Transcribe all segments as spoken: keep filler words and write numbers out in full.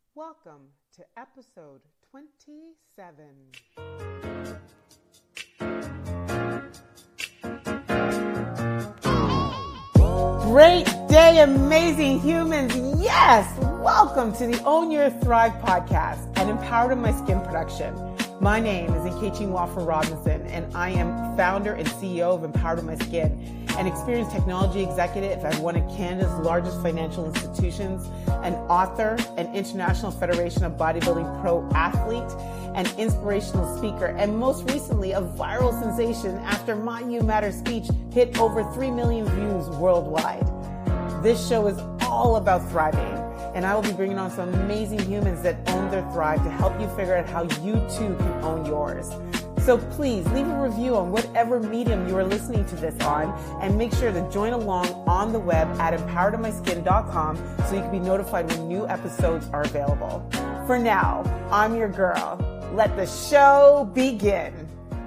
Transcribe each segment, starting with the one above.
Welcome to episode twenty-seven. Great day, amazing humans. Yes, welcome to the Own Your Thrive podcast and Empowered in My Skin production. My name is Nkechi Nwafor-Robinson, and I am founder and C E O of Empowered in My Skin, an experienced technology executive at one of Canada's largest financial institutions, an author, an International Federation of Bodybuilding pro athlete, an inspirational speaker, and most recently a viral sensation after my You Matter speech hit over three million views worldwide. This show is all about thriving, and I will be bringing on some amazing humans that own their thrive to help you figure out how you too can own yours. So please leave a review on whatever medium you are listening to this on, and make sure to join along on the web at empowered in my skin dot com so you can be notified when new episodes are available. For now, I'm your girl. Let the show begin.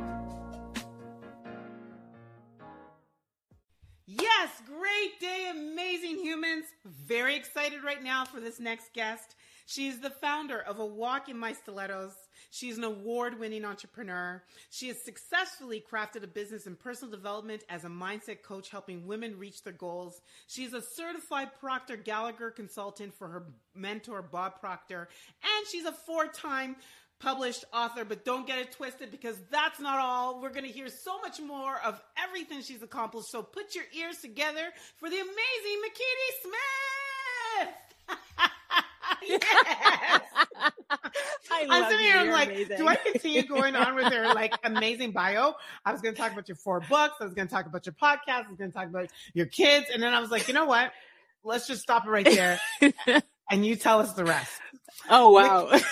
Yes, great day, amazing humans. Very excited right now for this next guest. She's the founder of A Walk in My Stilettos. She's an award-winning entrepreneur. She has successfully crafted a business in personal development as a mindset coach, helping women reach their goals. She's a certified Proctor Gallagher consultant for her mentor, Bob Proctor, and she's a four-time published author, but don't get it twisted because that's not all. We're going to hear so much more of everything she's accomplished. So put your ears together for the amazing Makini Smith. Yes. I I'm love sitting you. here, I'm You're like, amazing. do I continue going on with her like amazing bio? I was going to talk about your four books. I was going to talk about your podcast. I was going to talk about your kids. And then I was like, you know what? Let's just stop it right there. And you tell us the rest. Oh, wow. Which-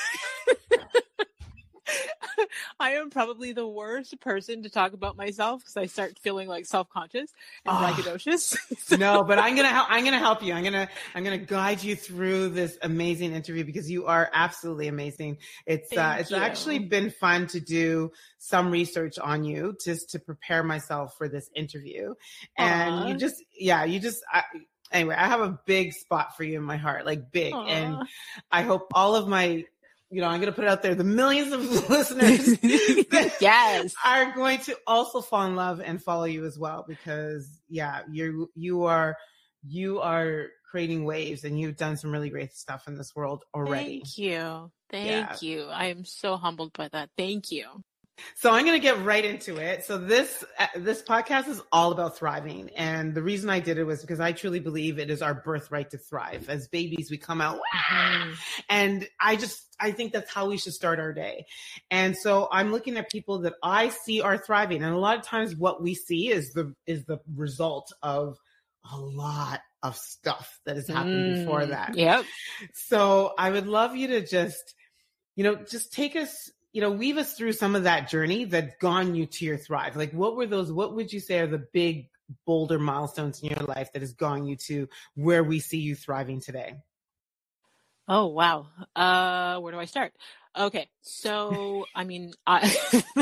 I am probably the worst person to talk about myself because I start feeling like self-conscious and oh, braggadocious. So. No, but I'm gonna help. I'm gonna help you. I'm gonna I'm gonna guide you through this amazing interview because you are absolutely amazing. It's uh, it's you. actually been fun to do some research on you just to prepare myself for this interview, and Aww. you just yeah you just. I, Anyway, I have a big spot for you in my heart, like big, Aww. and I hope all of my. You know, I'm going to put it out there. The millions of listeners that yes. are going to also fall in love and follow you as well, because yeah, you, you are, you are creating waves and you've done some really great stuff in this world already. Thank you. Thank yeah. you. I am so humbled by that. Thank you. So I'm going to get right into it. So this, uh, this podcast is all about thriving. And the reason I did it was because I truly believe it is our birthright to thrive. As babies, we come out, mm-hmm. and I just, I think that's how we should start our day. And so I'm looking at people that I see are thriving. And a lot of times what we see is the, is the result of a lot of stuff that has happened mm, before that. Yep. So I would love you to just, you know, just take us, you know, weave us through some of that journey that gone you to your thrive. Like what were those, what would you say are the big boulder milestones in your life that has gone you to where we see you thriving today? Oh, wow. Uh, where do I start? Okay. So, I mean, I,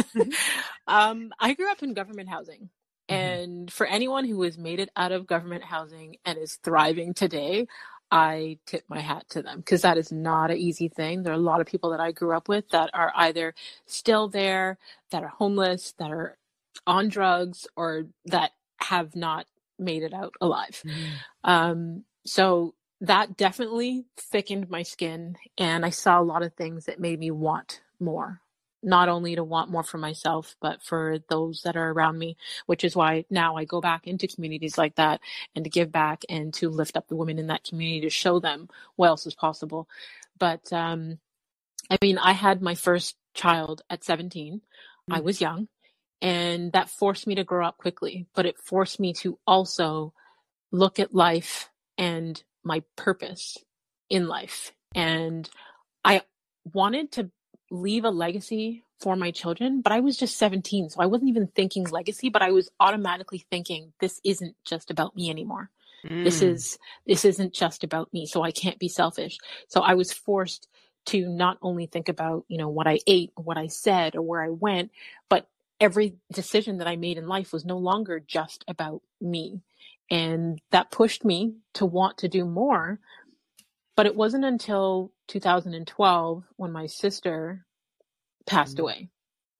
um, I grew up in government housing, and mm-hmm. for anyone who has made it out of government housing and is thriving today, I tip my hat to them because that is not an easy thing. There are a lot of people that I grew up with that are either still there, that are homeless, that are on drugs, or that have not made it out alive. Mm-hmm. Um, so that definitely thickened my skin, and I saw a lot of things that made me want more. Not only to want more for myself, but for those that are around me, which is why now I go back into communities like that and to give back and to lift up the women in that community to show them what else is possible. But, um, I mean, I had my first child at seventeen. Mm-hmm. I was young, and that forced me to grow up quickly, but it forced me to also look at life and my purpose in life. And I wanted to leave a legacy for my children, but I was just seventeen. So I wasn't even thinking legacy, but I was automatically thinking this isn't just about me anymore. Mm. This is, this isn't just about me. So I can't be selfish. So I was forced to not only think about, you know, what I ate, or what I said, or where I went, but every decision that I made in life was no longer just about me. And that pushed me to want to do more. But it wasn't until two thousand twelve when my sister passed Mm. away.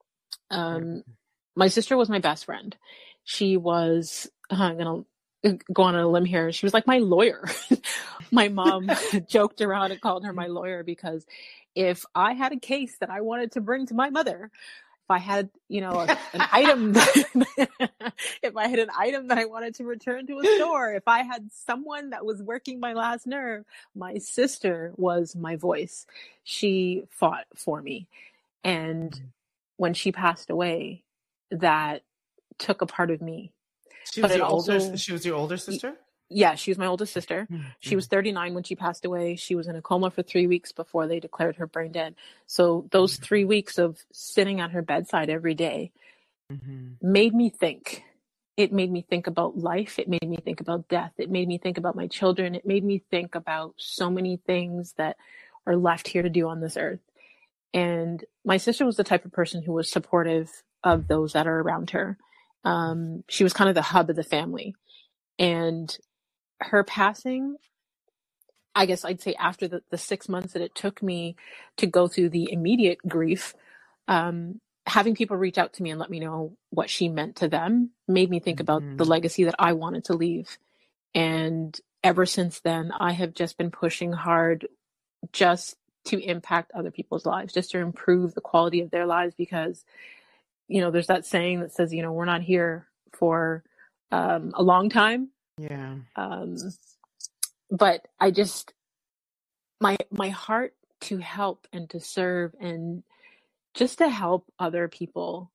Um, my sister was my best friend. She was, I'm going to go on a limb here. She was like my lawyer. My mom joked around and called her my lawyer because if I had a case that I wanted to bring to my mother, if I had, you know, a, an item, that, if I had an item that I wanted to return to a store, if I had someone that was working my last nerve, my sister was my voice. She fought for me. And when she passed away, that took a part of me. She was but your also, older. She was your older sister. Yeah, she was my oldest sister. Mm-hmm. She was thirty-nine when she passed away. She was in a coma for three weeks before they declared her brain dead. So those three weeks of sitting at her bedside every day mm-hmm. made me think. It made me think about life. It made me think about death. It made me think about my children. It made me think about so many things that are left here to do on this earth. And my sister was the type of person who was supportive of those that are around her. Um, she was kind of the hub of the family. And her passing, I guess I'd say after the, the six months that it took me to go through the immediate grief, um, having people reach out to me and let me know what she meant to them made me think about mm-hmm. the legacy that I wanted to leave. And ever since then, I have just been pushing hard just to impact other people's lives, just to improve the quality of their lives, because, you know, there's that saying that says, you know, we're not here for um, a long time. Yeah. Um, but I just, my, my heart to help and to serve and just to help other people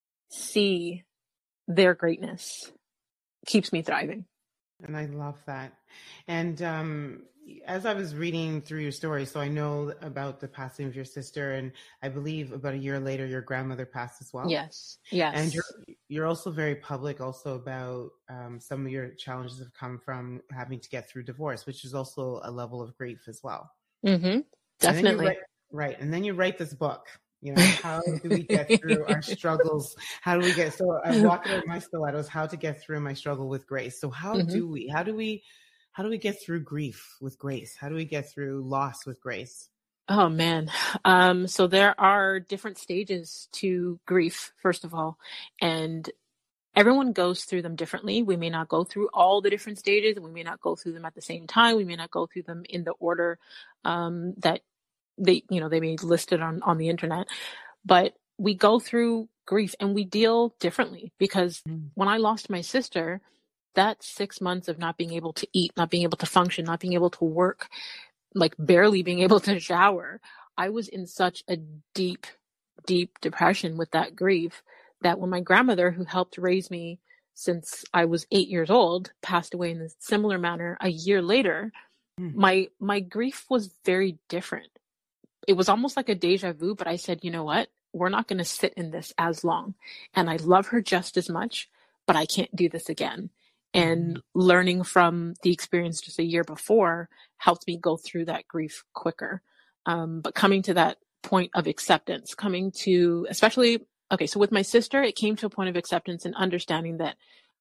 see their greatness keeps me thriving. And I love that. And um, as I was reading through your story, so I know about the passing of your sister, and I believe about a year later, your grandmother passed as well. Yes. Yes. And you're you're also very public also about um, some of your challenges have come from having to get through divorce, which is also a level of grief as well. Mm-hmm. Definitely. Write, right. And then you write this book. You know, how do we get through our struggles? How do we get, so I'm walking on my stilettos, how to get through my struggle with grace. So how mm-hmm. do we, how do we, how do we get through grief with grace? How do we get through loss with grace? Oh man. Um, so there are different stages to grief, first of all, and everyone goes through them differently. We may not go through all the different stages, and we may not go through them at the same time. We may not go through them in the order um, that they, you know, they may be listed on, on the internet, but we go through grief and we deal differently, because mm. when I lost my sister, that six months of not being able to eat, not being able to function, not being able to work, like barely being able to shower, I was in such a deep, deep depression with that grief that when my grandmother, who helped raise me since I was eight years old, passed away in a similar manner a year later, mm. my, my grief was very different. It was almost like a deja vu, but I said, you know what? We're not going to sit in this as long. And I love her just as much, but I can't do this again. And learning from the experience just a year before helped me go through that grief quicker. Um, but coming to that point of acceptance, coming to, especially, okay, so with my sister, it came to a point of acceptance and understanding that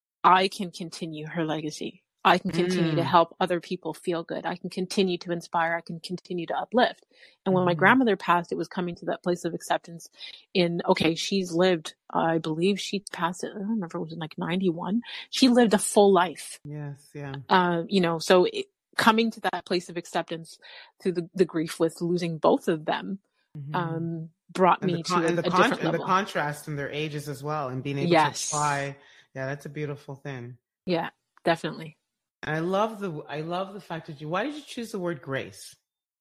I can continue her legacy. I can continue mm. to help other people feel good. I can continue to inspire. I can continue to uplift. And when mm. my grandmother passed, it was coming to that place of acceptance in, okay, she's lived, I believe she passed it, I don't remember, it was in like ninety-one. She lived a full life. Yes, yeah. Uh, you know, so it, coming to that place of acceptance through the, the grief with losing both of them mm-hmm. um, brought and me con- to a, and the a con- different and level. the contrast in their ages as well, and being able yes. to apply. Yeah, that's a beautiful thing. Yeah, definitely. And I love the I love the fact that you. Why did you choose the word grace?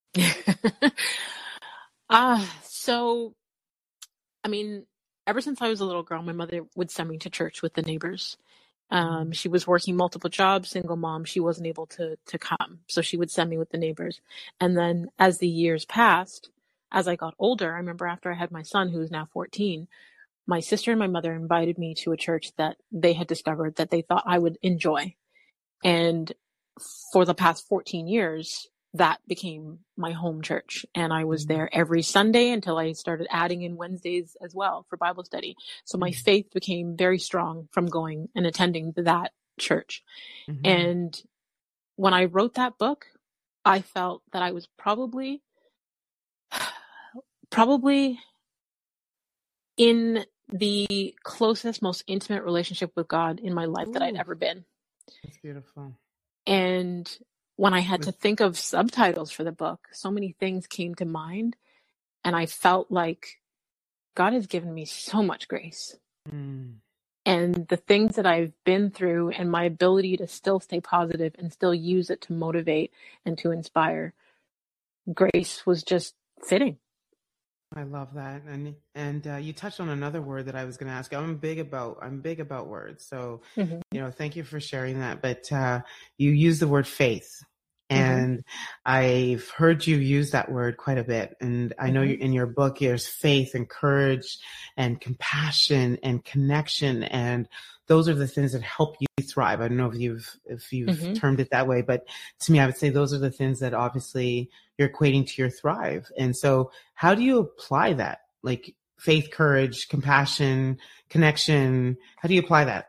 Ah, uh, so, I mean, ever since I was a little girl, my mother would send me to church with the neighbors. Um, she was working multiple jobs, single mom. She wasn't able to to come, so she would send me with the neighbors. And then as the years passed, as I got older, I remember after I had my son, who is now fourteen, my sister and my mother invited me to a church that they had discovered that they thought I would enjoy. And for the past fourteen years, that became my home church. And I was there every Sunday until I started adding in Wednesdays as well for Bible study. So my faith became very strong from going and attending that church. Mm-hmm. And when I wrote that book, I felt that I was probably, probably in the closest, most intimate relationship with God in my life Ooh, that I'd ever been. That's beautiful. And when I had to think of subtitles for the book, so many things came to mind, and I felt like God has given me so much grace. Mm. And the things that I've been through and my ability to still stay positive and still use it to motivate and to inspire, grace was just fitting. I love that. And and uh, you touched on another word that I was going to ask. I'm big about I'm big about words. So, mm-hmm. you know, thank you for sharing that. But uh, you use the word faith. And mm-hmm. I've heard you use that word quite a bit. And I know mm-hmm. you, in your book, there's faith and courage and compassion and connection. And those are the things that help you thrive. I don't know if you've, if you've mm-hmm. termed it that way, but to me, I would say those are the things that obviously you're equating to your thrive. And so how do you apply that? Like faith, courage, compassion, connection. How do you apply that?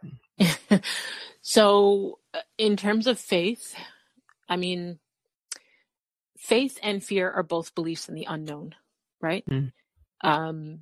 So in terms of faith, I mean, faith and fear are both beliefs in the unknown, right? Mm. Um,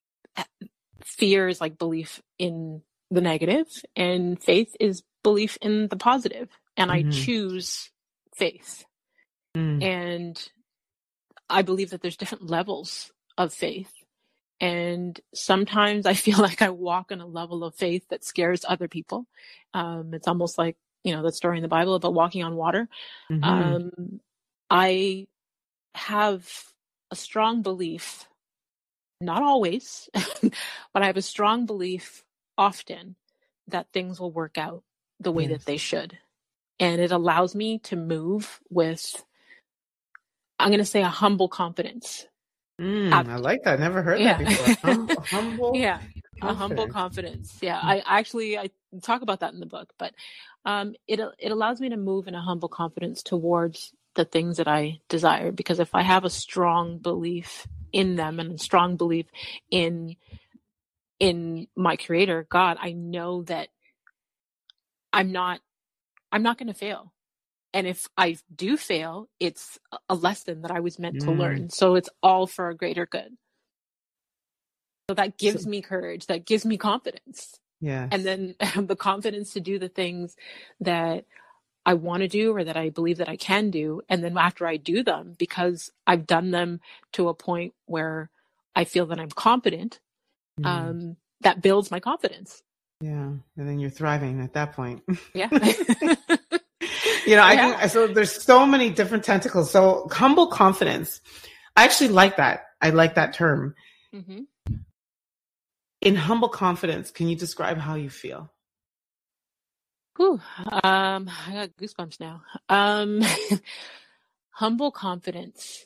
fear is like belief in the negative, and faith is belief in the positive. And mm-hmm. I choose faith. Mm. And I believe that there's different levels of faith. And sometimes I feel like I walk on a level of faith that scares other people. Um, it's almost like, you know, that story in the Bible about walking on water. Mm-hmm. Um, I have a strong belief, not always, but I have a strong belief often that things will work out the way yes. that they should. And it allows me to move with, I'm going to say, a humble confidence. Mm, I like that. Never heard yeah. that before. Hum- humble yeah. Confidence. A humble confidence. Yeah. I actually, I talk about that in the book, but um, it, it allows me to move in a humble confidence towards the things that I desire, because if I have a strong belief in them and a strong belief in, in my creator, God, I know that I'm not, I'm not going to fail. And if I do fail, it's a lesson that I was meant mm. to learn. So it's all for a greater good. So that gives so, me courage. That gives me confidence. Yeah. And then the confidence to do the things that I want to do or that I believe that I can do. And then after I do them, because I've done them to a point where I feel that I'm competent, mm. um, that builds my confidence. Yeah. And then you're thriving at that point. Yeah. You know, I yeah. can, so there's so many different tentacles. So humble confidence. I actually like that. I like that term. Mm-hmm. In humble confidence, can you describe how you feel? Ooh, um, I got goosebumps now. Um, humble confidence.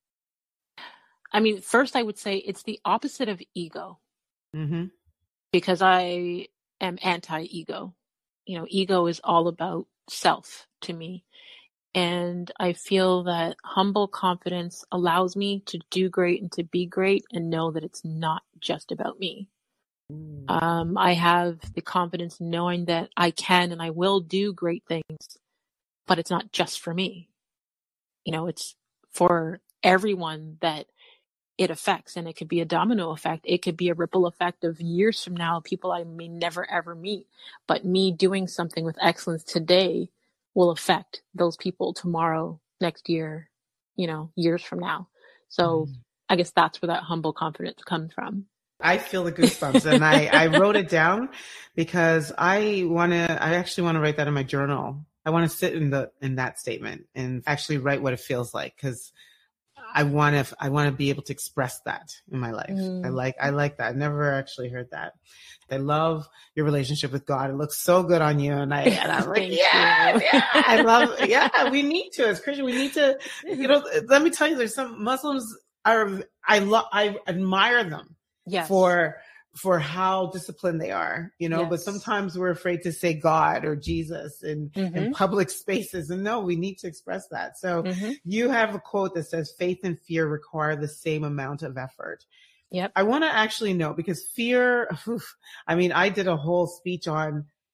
I mean, first I would say it's the opposite of ego. Mm-hmm. Because I am anti-ego. You know, ego is all about self to me. And I feel that humble confidence allows me to do great and to be great and know that it's not just about me. Mm. Um, I have the confidence knowing that I can and I will do great things, but it's not just for me. You know, it's for everyone that it affects, and it could be a domino effect. It could be a ripple effect of years from now, people I may never ever meet, but me doing something with excellence today will affect those people tomorrow, next year, you know, years from now. So mm. I guess that's where that humble confidence comes from. I feel the goosebumps, and I, I wrote it down because I want to, I actually want to write that in my journal. I want to sit in the, in that statement and actually write what it feels like. Cause I want to, I want to be able to express that in my life. Mm. I like, I like that. I never actually heard that. I love your relationship with God. It looks so good on you. And I, and I'm like, yeah, yeah, I love, yeah, we need to, as Christian, we need to, you know, let me tell you, there's some Muslims are, I love, I admire them yes. for, for how disciplined they are, you know, yes. but sometimes we're afraid to say God or Jesus in, mm-hmm. in public spaces. And no, we need to express that. So mm-hmm. you have a quote that says faith and fear require the same amount of effort. Yep. I want to actually know, because fear, oof, I mean, I did a whole speech on,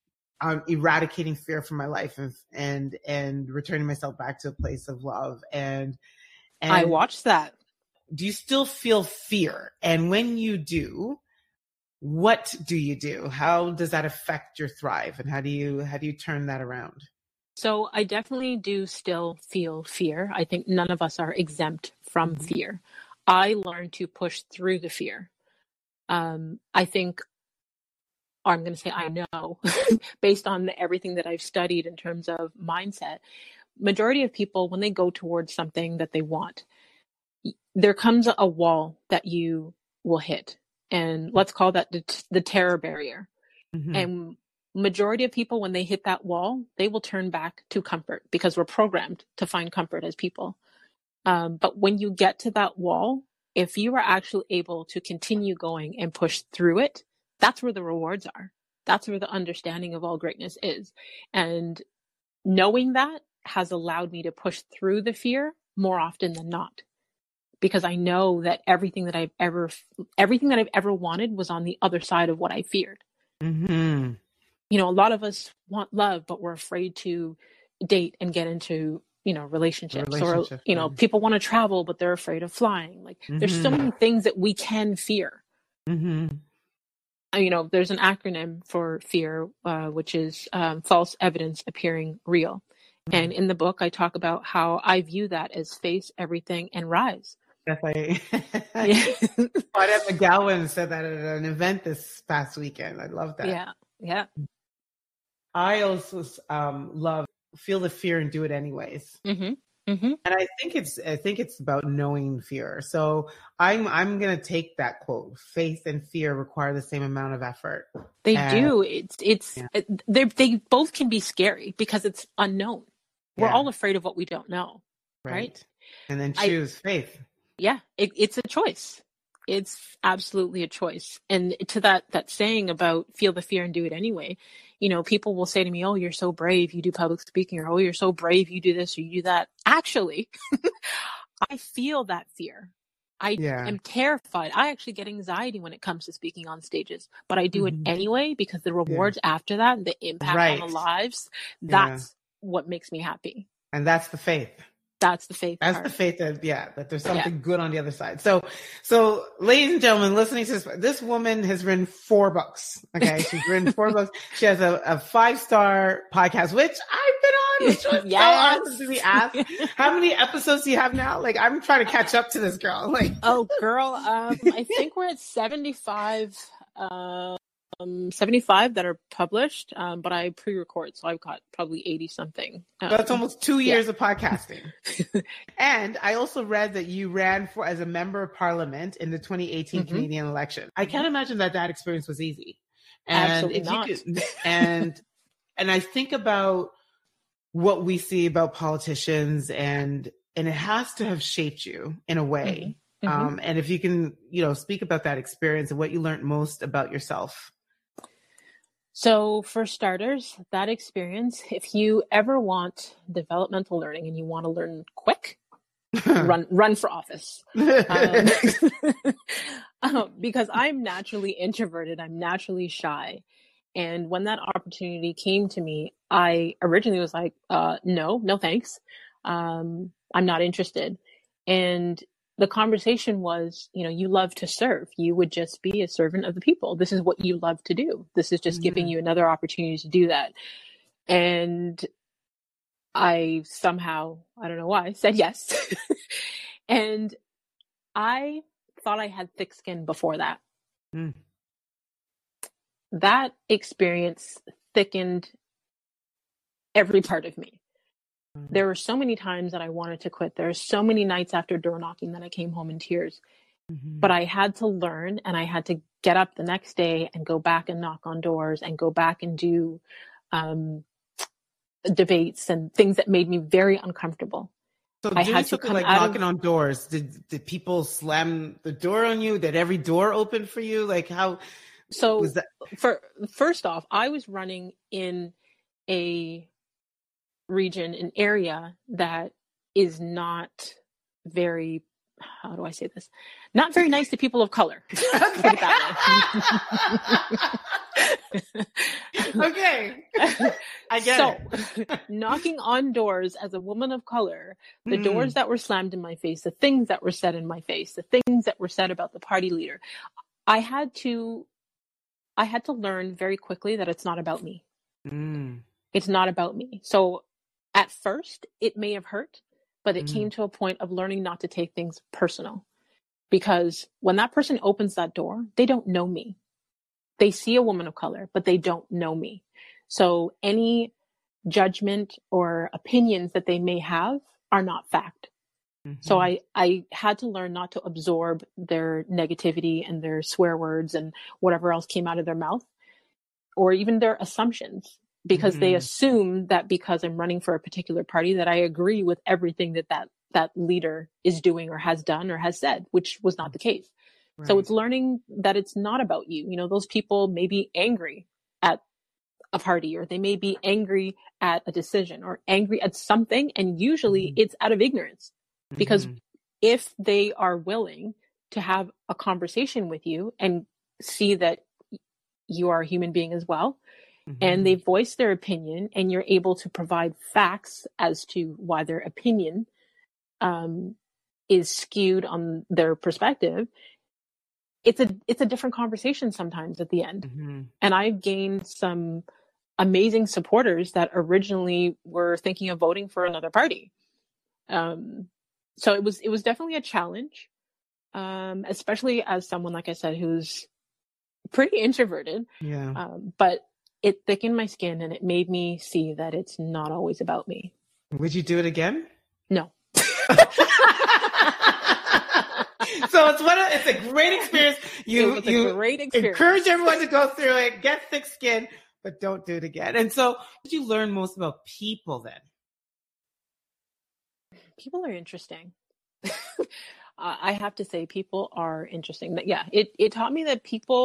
um, eradicating fear from my life and, and, and returning myself back to a place of love. And, and I watched that. Do you still feel fear? And when you do, what do you do? How does that affect your thrive? And how do you, how do you turn that around? So I definitely do still feel fear. I think none of us are exempt from mm-hmm. fear. I learned to push through the fear. Um, I think, or I'm going to say I know, based on the, everything that I've studied in terms of mindset, majority of people, when they go towards something that they want, there comes a wall that you will hit. And let's call that the, the terror barrier. Mm-hmm. And majority of people, when they hit that wall, they will turn back to comfort because we're programmed to find comfort as people. Um, but when you get to that wall, if you are actually able to continue going and push through it, that's where the rewards are. That's where the understanding of all greatness is. And knowing that has allowed me to push through the fear more often than not. Because I know that everything that I've ever, everything that I've ever wanted was on the other side of what I feared. Mm-hmm. You know, a lot of us want love, but we're afraid to date and get into, you know, relationships. Relationship, or, you know, right. People want to travel, but they're afraid of flying. Like mm-hmm. there's so many things that we can fear. Mm-hmm. You know, there's an acronym for fear, uh, which is um, false evidence appearing real. Mm-hmm. And in the book, I talk about how I view that as face everything and rise. Definitely. Claudette McGowan said that at an event this past weekend. I love that. Yeah. Yeah. I also um, love feel the fear and do it anyways. Mm-hmm. Mm-hmm. And I think it's I think it's about knowing fear. So I'm I'm gonna take that quote. Faith and fear require the same amount of effort. They and, do. It's it's yeah. it, they they both can be scary because it's unknown. We're yeah. all afraid of what we don't know, right? right? And then choose I, faith. Yeah, it, it's a choice. It's absolutely a choice. And to that that saying about feel the fear and do it anyway, you know, people will say to me, oh, you're so brave, you do public speaking, or oh, you're so brave, you do this or you do that. Actually, I feel that fear. I yeah. am terrified. I actually get anxiety when it comes to speaking on stages, but I do mm-hmm. it anyway because the rewards yeah. after that, the impact right. on the lives, that's yeah. what makes me happy. And that's the faith. That's the faith. That's part. the faith that, yeah, that there's something yeah. good on the other side. So, so ladies and gentlemen, listening to this, this woman has written four books. Okay. She's written four books. She has a, a five star podcast, which I've been on, which was yes. so awesome to be asked. How many episodes do you have now? Like, I'm trying to catch up to this girl. Like, oh girl. Um, I think we're at seventy-five, um, Um, seventy-five that are published, um, but I pre-record, so I've got probably eighty something. Um, That's almost two years yeah. of podcasting. And I also read that you ran for as a member of parliament in the twenty eighteen mm-hmm. Canadian election. I can't imagine that that experience was easy. And Absolutely if not. You could, and and I think about what we see about politicians, and and it has to have shaped you in a way. Mm-hmm. Mm-hmm. Um, and if you can, you know, speak about that experience and what you learned most about yourself. So for starters, that experience, if you ever want developmental learning and you want to learn quick, run run for office. Um, um, because I'm naturally introverted, I'm naturally shy. And when that opportunity came to me, I originally was like, uh, no, no thanks. Um, I'm not interested. And the conversation was, you know, you love to serve. You would just be a servant of the people. This is what you love to do. This is just mm-hmm. giving you another opportunity to do that. And I somehow, I don't know why, said yes. And I thought I had thick skin before that. Mm. That experience thickened every part of me. There were so many times that I wanted to quit. There are so many nights after door knocking that I came home in tears. Mm-hmm. But I had to learn, and I had to get up the next day and go back and knock on doors and go back and do um, debates and things that made me very uncomfortable. So I had to come like knocking of, on doors. Did did people slam the door on you? Did every door open for you? Like how? So was that? For first off, I was running in a region, an area that is not very how do I say this? Not very nice to people of color. Put it that way. Okay. I get so, it. knocking on doors as a woman of color, the Mm. doors that were slammed in my face, the things that were said in my face, the things that were said about the party leader, I had to, I had to learn very quickly that it's not about me. Mm. It's not about me. So at first it may have hurt, but it Mm. came to a point of learning not to take things personal, because when that person opens that door, they don't know me. They see a woman of color, but they don't know me. So any judgment or opinions that they may have are not fact. Mm-hmm. So I, I had to learn not to absorb their negativity and their swear words and whatever else came out of their mouth, or even their assumptions, because mm-hmm. they assume that because I'm running for a particular party that I agree with everything that that, that leader is doing or has done or has said, which was not the case. Right. So it's learning that it's not about you. You know, those people may be angry at a party, or they may be angry at a decision, or angry at something. And usually mm-hmm. it's out of ignorance, because mm-hmm. if they are willing to have a conversation with you and see that you are a human being as well, mm-hmm. and they voice their opinion, and you're able to provide facts as to why their opinion um, is skewed on their perspective, it's a it's a different conversation sometimes at the end. Mm-hmm. And I've gained some amazing supporters that originally were thinking of voting for another party. Um, so it was it was definitely a challenge, um, especially as someone, like I said, who's pretty introverted. Yeah. Um, but it thickened my skin, and it made me see that it's not always about me. Would you do it again? No. So it's what a, it's a great experience. You it was you a great experience. Encourage everyone to go through it, get thick skin, but don't do it again. And so, what did you learn most about people then? People are interesting. I have to say, people are interesting. Yeah, it it taught me that people,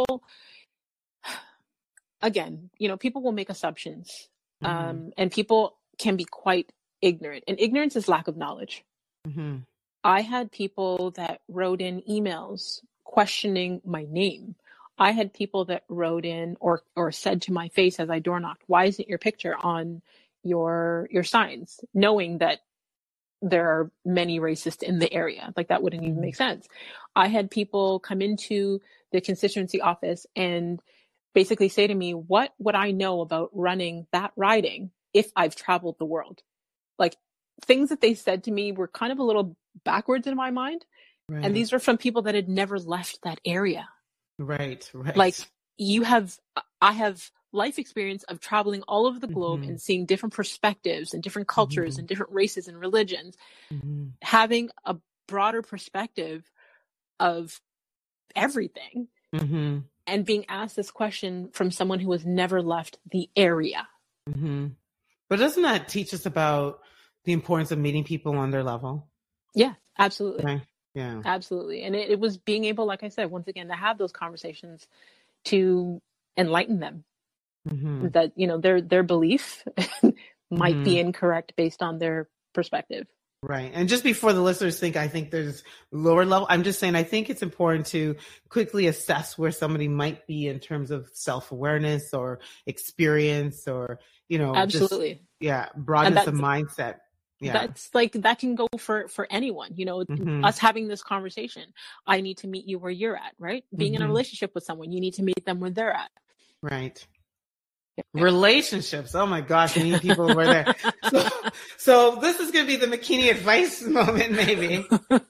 again, you know, people will make assumptions, mm-hmm. um, and people can be quite ignorant. And ignorance is lack of knowledge. Mm-hmm. I had people that wrote in emails questioning my name. I had people that wrote in or or said to my face as I door knocked, "Why isn't your picture on your your signs?" Knowing that there are many racists in the area. Like, that wouldn't even make sense. I had people come into the constituency office and basically say to me, "What would I know about running that riding if I've traveled the world?" Like, things that they said to me were kind of a little backwards in my mind. Right. And these were from people that had never left that area. Right, right. Like, you have, I have life experience of traveling all over the globe mm-hmm. and seeing different perspectives and different cultures mm-hmm. and different races and religions. Mm-hmm. Having a broader perspective of everything mm-hmm. and being asked this question from someone who has never left the area. Mm-hmm. But doesn't that teach us about the importance of meeting people on their level? Yeah, absolutely. Right. Yeah, absolutely. And it, it was being able, like I said, once again, to have those conversations to enlighten them. Mm-hmm. That, you know, their their belief might mm-hmm. be incorrect based on their perspective. Right. And just before the listeners think I think there's lower level, I'm just saying I think it's important to quickly assess where somebody might be in terms of self-awareness or experience, or, you know, absolutely. Just, yeah, broadness of mindset. Yeah. That's like, that can go for, for anyone, you know, mm-hmm. us having this conversation. I need to meet you where you're at, right? Being mm-hmm. in a relationship with someone, you need to meet them where they're at. Right. Yeah. Relationships. Oh my gosh, we need people who are there. So, so this is going to be the McKinney advice moment, maybe.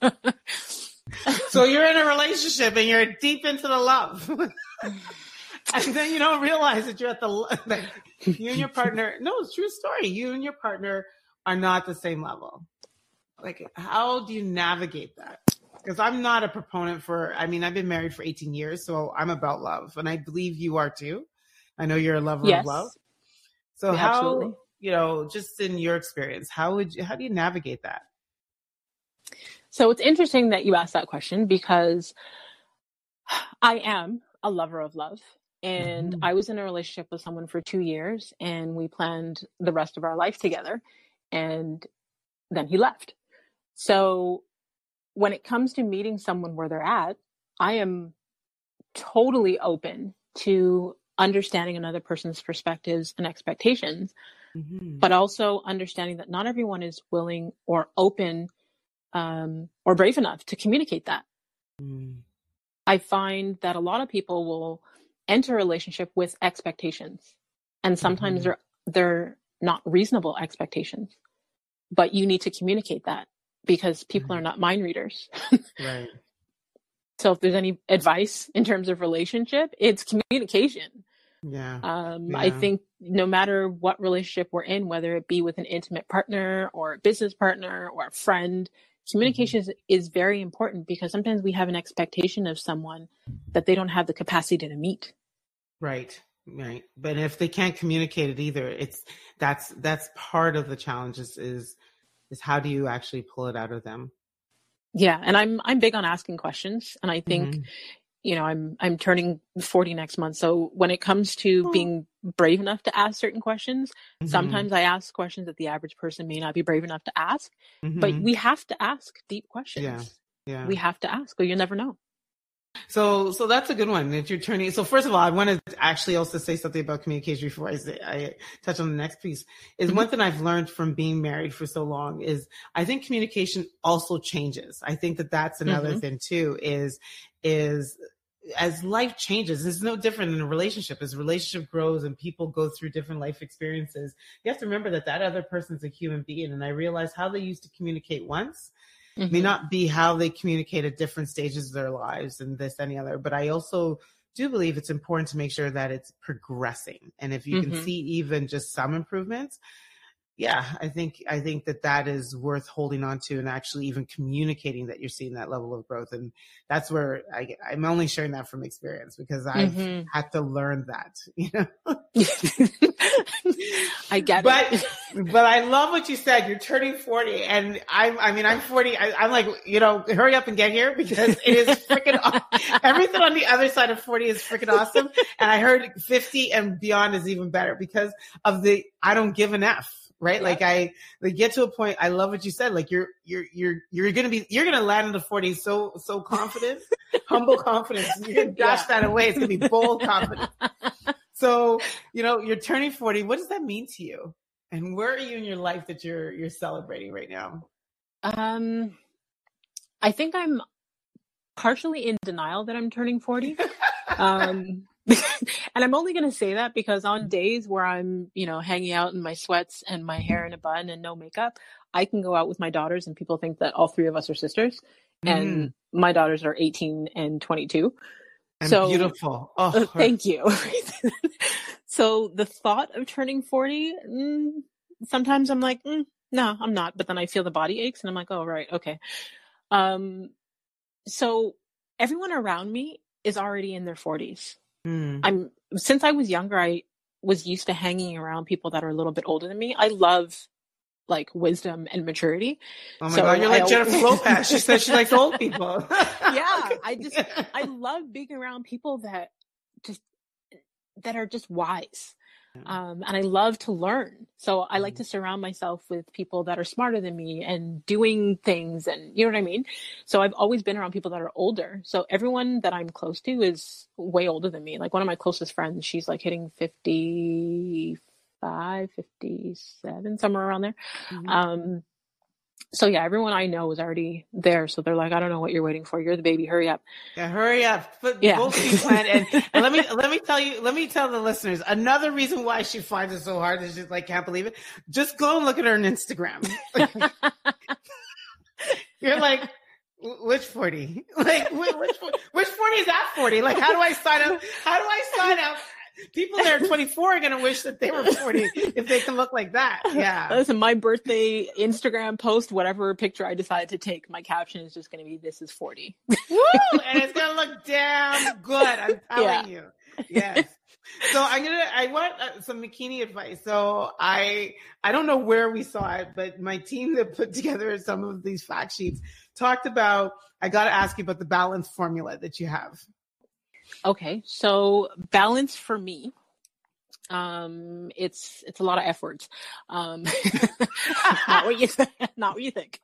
So you're in a relationship and you're deep into the love. And then you don't realize that you're at the, like, you and your partner, no, it's a true story. You and your partner are not the same level. Like, how do you navigate that? Because I'm not a proponent for, I mean, I've been married for eighteen years, so I'm about love. And I believe you are too. I know you're a lover yes. of love. So yeah, how, absolutely. you know, just in your experience, how would you, how do you navigate that? So it's interesting that you asked that question, because I am a lover of love. And mm-hmm. I was in a relationship with someone for two years and we planned the rest of our life together. And then he left. So when it comes to meeting someone where they're at, I am totally open to understanding another person's perspectives and expectations, mm-hmm. but also understanding that not everyone is willing or open um, or brave enough to communicate that. Mm. I find that a lot of people will enter a relationship with expectations, and sometimes mm-hmm. they're they're not reasonable expectations, but you need to communicate that because people right. are not mind readers. Right. So if there's any advice in terms of relationship, it's communication. Yeah. Um, yeah. I think no matter what relationship we're in, whether it be with an intimate partner or a business partner or a friend, communication mm-hmm. is, is very important because sometimes we have an expectation of someone that they don't have the capacity to meet. Right. Right. But if they can't communicate it either, it's that's that's part of the challenge is is, is how do you actually pull it out of them? Yeah. And I'm I'm big on asking questions. And I think, mm-hmm. you know, I'm I'm turning forty next month. So when it comes to oh. being brave enough to ask certain questions, mm-hmm. sometimes I ask questions that the average person may not be brave enough to ask. Mm-hmm. But we have to ask deep questions. Yeah. Yeah. We have to ask, or you'll never know. So, so that's a good one. If you're turning, so first of all, I want to actually also say something about communication before I say, I touch on the next piece. Is mm-hmm. one thing I've learned from being married for so long is I think communication also changes. I think that that's another mm-hmm. thing too. Is is as life changes, it's no different in a relationship. As a relationship grows and people go through different life experiences, you have to remember that that other person's a human being. And I realized how they used to communicate once. Mm-hmm. may not be how they communicate at different stages of their lives and this and the other. But I also do believe it's important to make sure that it's progressing. And if you mm-hmm. can see even just some improvements, yeah, I think I think that that is worth holding on to and actually even communicating that you're seeing that level of growth. And that's where I, I'm only sharing that from experience because I've mm-hmm. had to learn that, you know. I get but, it. But I love what you said. You're turning forty, and I'm. I mean, I'm forty. I, I'm like, you know, hurry up and get here because it is freaking. Everything on the other side of forty is freaking awesome. And I heard fifty and beyond is even better because of the I don't give an F. Right. Yeah. Like I like get to a point. I love what you said. Like you're, you're, you're, you're going to be, you're going to land in the forties. So, so confident, humble confidence. You're going to dash yeah. that away. It's going to be bold confidence. So, you know, you're turning forty. What does that mean to you? And where are you in your life that you're, you're celebrating right now? Um, I think I'm partially in denial that I'm turning forty. um, And I'm only going to say that because on days where I'm, you know, hanging out in my sweats and my hair in a bun and no makeup, I can go out with my daughters and people think that all three of us are sisters. Mm. And my daughters are eighteen and twenty-two. And so beautiful. Oh, uh, thank you. So the thought of turning forty, mm, sometimes I'm like, mm, no, I'm not. But then I feel the body aches and I'm like, oh, right. Okay. Um, so everyone around me is already in their forties. Mm. I'm since I was younger, I was used to hanging around people that are a little bit older than me. I love like wisdom and maturity. Oh my so God, you're like I, Jennifer Lopez. She said she likes old people. Yeah, I just I love being around people that just that are just wise. Um, and I love to learn. So I like to surround myself with people that are smarter than me and doing things and you know what I mean? So I've always been around people that are older. So everyone that I'm close to is way older than me. Like one of my closest friends, she's like hitting fifty-five, fifty-seven, somewhere around there. Mm-hmm. Um, so yeah, everyone I know is already there. So they're like, I don't know what you're waiting for. You're the baby. Hurry up. Yeah, hurry up. Put yeah. both feet planted. And, and let me let me tell you, let me tell the listeners another reason why she finds it so hard is just like can't believe it. Just go and look at her on Instagram. You're like, which forty? Like which which forty is that forty? Like how do I sign up? How do I sign up? People that are twenty-four are going to wish that they were forty if they can look like that. Yeah. Listen, my birthday Instagram post, whatever picture I decide to take, my caption is just going to be, this is forty. Woo! And it's going to look damn good. I'm telling yeah. you. Yes. So I'm going to, I want uh, some bikini advice. So I, I don't know where we saw it, but my team that put together some of these fact sheets talked about, I got to ask you about the balance formula that you have. Okay, so balance for me Um, it's, it's a lot of F words. Um, not what you, th- not what you think.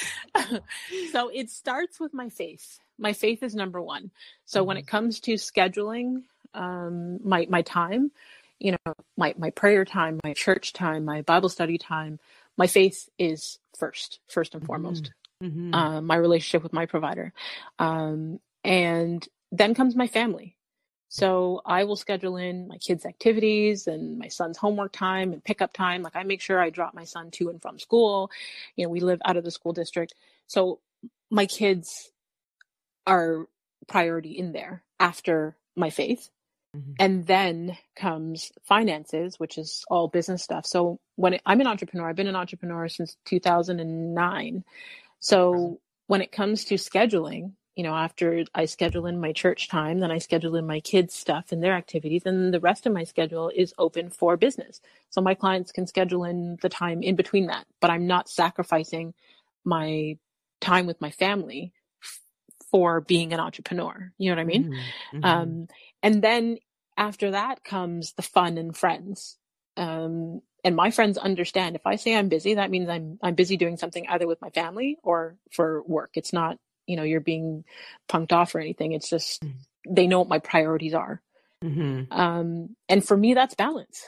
So it starts with my faith. My faith is number one. So mm-hmm. when it comes to scheduling, um, my, my time, you know, my, my prayer time, my church time, my Bible study time, my faith is first, first and foremost, mm-hmm. uh, my relationship with my provider. Um, and then comes my family. So I will schedule in my kids' activities and my son's homework time and pickup time. Like I make sure I drop my son to and from school. You know, we live out of the school district. So my kids are priority in there after my faith. Mm-hmm. And then comes finances, which is all business stuff. So when it, I'm an entrepreneur, I've been an entrepreneur since two thousand nine. So when it comes to scheduling, you know, after I schedule in my church time, then I schedule in my kids' stuff and their activities, and the rest of my schedule is open for business. So my clients can schedule in the time in between that, but I'm not sacrificing my time with my family f- for being an entrepreneur. You know what I mean? Mm-hmm. Um, and then after that comes the fun and friends. Um, and my friends understand if I say I'm busy, that means I'm, I'm busy doing something either with my family or for work. It's not, you know, you're being punked off or anything. It's just, they know what my priorities are. Mm-hmm. Um, and for me, that's balance.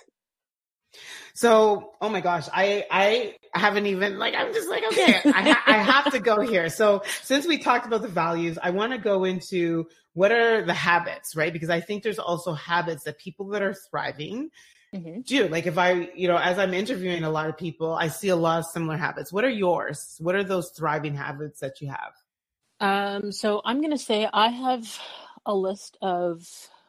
So, oh my gosh, I, I haven't even like, I'm just like, okay, I, ha- I have to go here. So since we talked about the values, I want to go into what are the habits, right? Because I think there's also habits that people that are thriving mm-hmm. do. Like if I, you know, as I'm interviewing a lot of people, I see a lot of similar habits. What are yours? What are those thriving habits that you have? Um, so I'm going to say I have a list of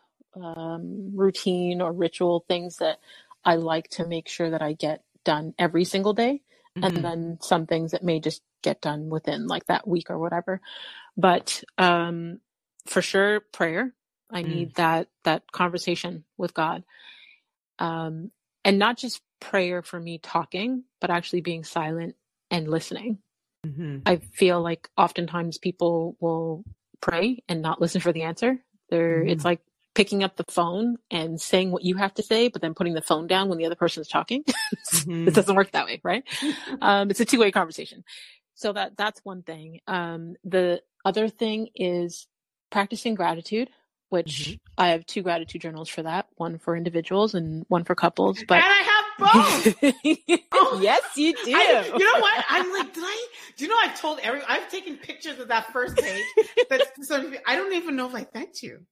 um, routine or ritual things that I like to make sure that I get done every single day. Mm-hmm. And then some things that may just get done within like that week or whatever. But um, for sure, prayer. I mm. need that, that conversation with God. Um, and not just prayer for me talking, but actually being silent and listening. Mm-hmm. I feel like oftentimes people will pray and not listen for the answer. They're, mm-hmm. It's like picking up the phone and saying what you have to say, but then putting the phone down when the other person is talking. Mm-hmm. It doesn't work that way, right? um, it's a two-way conversation. So that that's one thing. Um, the other thing is practicing gratitude, which mm-hmm. I have two gratitude journals for that, one for individuals and one for couples. But and I have both. Oh, yes, you do. I, you know what? I'm like, did I? Do you know I've told every? I've taken pictures of that first page. That's so. I don't even know if I thanked you.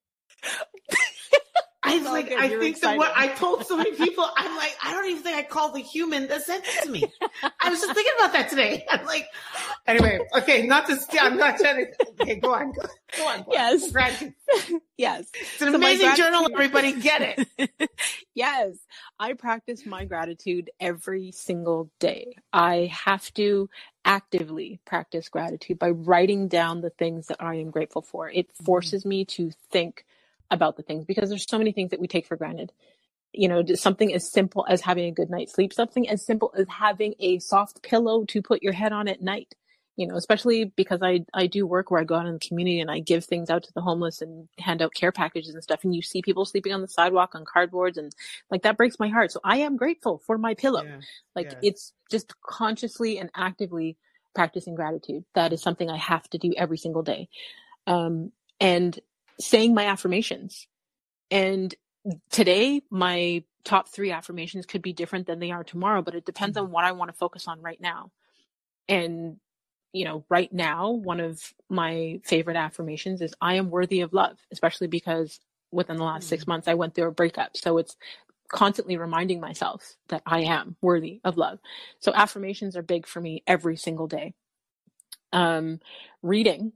I was like, I You're think excited. that what I told so many people, I'm like, I don't even think I called the human that sent it to me. I was just thinking about that today. I'm like, anyway, okay, not to, I'm not trying to, okay, go on, go, go on. Go yes. On. Gratitude. Yes. It's an so amazing journal, everybody get it. Yes. I practice my gratitude every single day. I have to actively practice gratitude by writing down the things that I am grateful for. It forces mm. me to think about the things, because there's so many things that we take for granted. You know, just something as simple as having a good night's sleep, something as simple as having a soft pillow to put your head on at night. You know, especially because I, I do work where I go out in the community and I give things out to the homeless and hand out care packages and stuff. And you see people sleeping on the sidewalk on cardboards, and like that breaks my heart. So I am grateful for my pillow. Yeah, like yeah. It's just consciously and actively practicing gratitude. That is something I have to do every single day. Um, and saying my affirmations. And today, my top three affirmations could be different than they are tomorrow, but it depends mm-hmm. on what I want to focus on right now. And, you know, right now, one of my favorite affirmations is I am worthy of love, especially because within the last mm-hmm. six months, I went through a breakup. So it's constantly reminding myself that I am worthy of love. So affirmations are big for me every single day. Um, reading.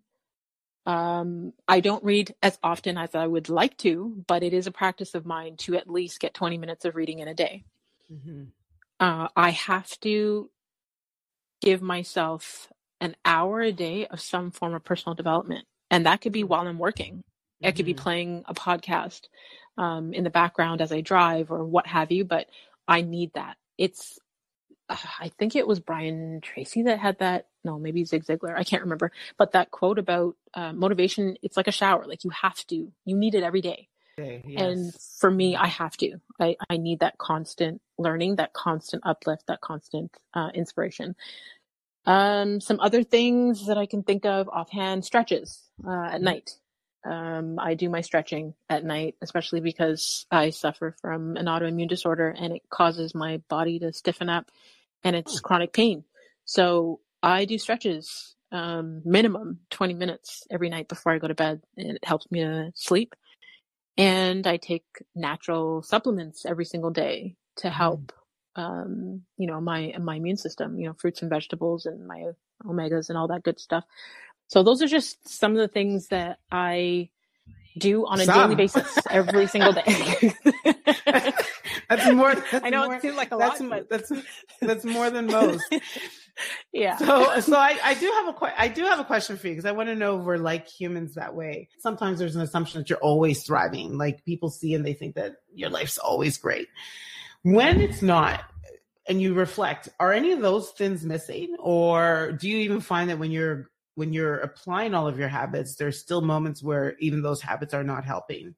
Um, I don't read as often as I would like to, but it is a practice of mine to at least get twenty minutes of reading in a day. Mm-hmm. Uh, I have to give myself an hour a day of some form of personal development. And that could be while I'm working. Mm-hmm. I could be playing a podcast um, in the background as I drive or what have you, but I need that. It's, uh, I think it was Brian Tracy that had that. No, maybe Zig Ziglar. I can't remember. But that quote about uh, motivation, it's like a shower. Like you have to, you need it every day. Okay, And yes. for me, I have to. I, I need that constant learning, that constant uplift, that constant uh, inspiration. Um, some other things that I can think of offhand: stretches uh, at night. Um, I do my stretching at night, especially because I suffer from an autoimmune disorder and it causes my body to stiffen up and it's chronic pain. So I do stretches, um, minimum twenty minutes every night before I go to bed, and it helps me to sleep. And I take natural supplements every single day to help, um, you know, my, my immune system, you know, fruits and vegetables and my omegas and all that good stuff. So those are just some of the things that I do on a Some. daily basis every single day. That's more. That's I know more, it seems like a that's, lot, but that's that's more than most. Yeah. So, so I, I do have a que- I do have a question for you, because I want to know if we're like humans that way. Sometimes there's an assumption that you're always thriving. Like people see and they think that your life's always great. When it's not, and you reflect, are any of those things missing, or do you even find that when you're when you're applying all of your habits, there's still moments where even those habits are not helping?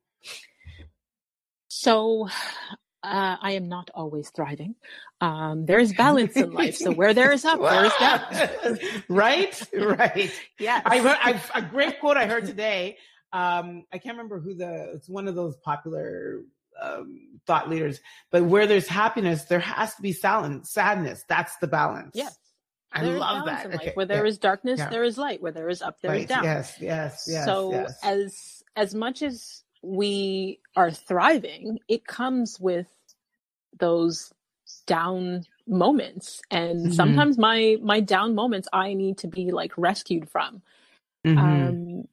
So uh, I am not always thriving. Um, there is balance in life. So where there is up, there is down. Right? Right. Yeah. I heard I, a great quote I heard today. Um, I can't remember who the, it's one of those popular um, thought leaders, but where there's happiness, there has to be sadness. Sadness. That's the balance. Yes. I There is love balance that. in life. Okay. Where there Yeah. is darkness, Yeah. there is light. Where there is up, there is Right. down. Yes. Yes. Yes. So yes. as as much as we are thriving, it comes with those down moments. And Mhm. sometimes my my down moments I need to be like rescued from. Mhm. Um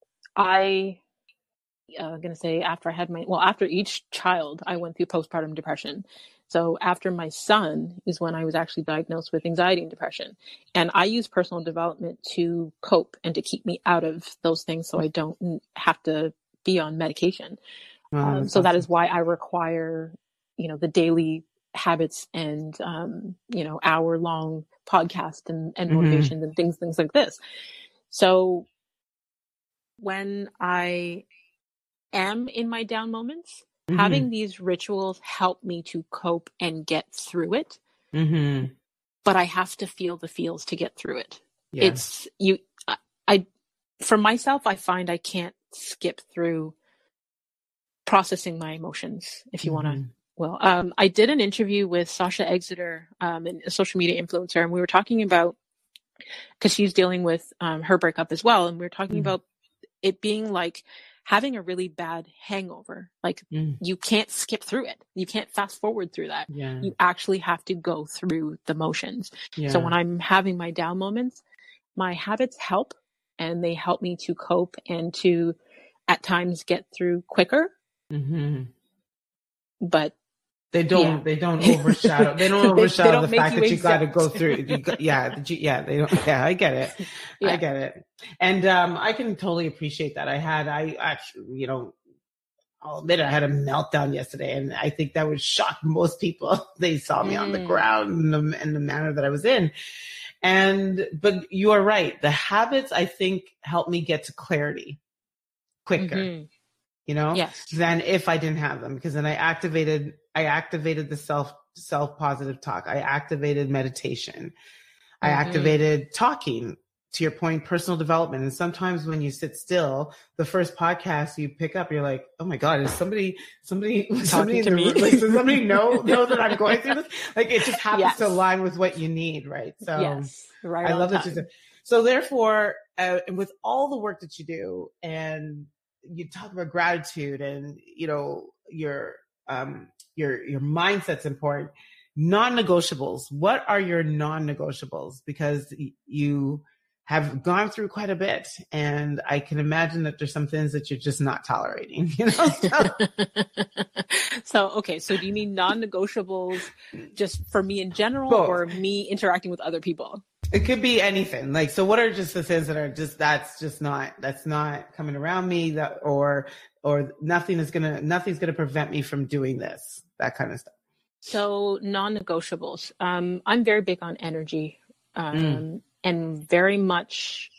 I uh, gonna say after I had my well after each child I went through postpartum depression. So after my son is when I was actually diagnosed with anxiety and depression, and I use personal development to cope and to keep me out of those things, so I don't have to be on medication. Wow, Um, that's so that awesome. is why I require, you know, the daily habits and um, you know, hour long podcast and, and Mhm. motivations and things things like this. So when I am in my down moments, Mhm. having these rituals help me to cope and get through it. Mhm. But I have to feel the feels to get through it. Yeah. It's you, I, I, for myself, I find I can't skip through processing my emotions, if you want to. Mhm. Well, um, I did an interview with Sasha Exeter, um, a social media influencer, and we were talking about, because she's dealing with um, her breakup as well, and we were talking Mhm. about it being like having a really bad hangover. Like Mhm. you can't skip through it. You can't fast forward through that. Yeah. You actually have to go through the motions. Yeah. So when I'm having my down moments, my habits help, and they help me to cope and to at times get through quicker. Mhm. But They don't. yeah. They don't overshadow. They don't They- overshadow they don't the make fact you that you got to exempt. go through. You got, yeah. that you- Yeah. They don't. Yeah. I get it. I Yeah. get it. And um, I can totally appreciate that. I had. I actually, you know, I'll admit it, I had a meltdown yesterday, and I think that would shock most people. They saw me on the Mm. ground in the, in the manner that I was in. And but you are right. The habits, I think, help me get to clarity quicker. Mhm. You know, Yes. than if I didn't have them, because then I activated, I activated the self, self positive talk. I activated meditation. I Mhm. activated talking, to your point, personal development. And sometimes when you sit still, the first podcast you pick up, you're like, oh my God, is somebody, somebody, somebody in to the me? room, like, does somebody know, know that I'm going through this? Like, it just happens Yes. to align with what you need. Right. So Yes. Right. I on love that time. you said. So therefore, uh, and with all the work that you do, and you talk about gratitude, and you know your um your your mindset's important. Non-negotiables. What are your non-negotiables? Because y- you have gone through quite a bit, and I can imagine that there's some things that you're just not tolerating. You know. So, So, okay. So do you mean non-negotiables just for me in general, Both. or me interacting with other people? It could be anything. Like, so what are just the things that are just, that's just not, that's not coming around me, that, or, or nothing is going to, nothing's going to prevent me from doing this, that kind of stuff. So non-negotiables. Um, I'm very big on energy, um, Mm. and very much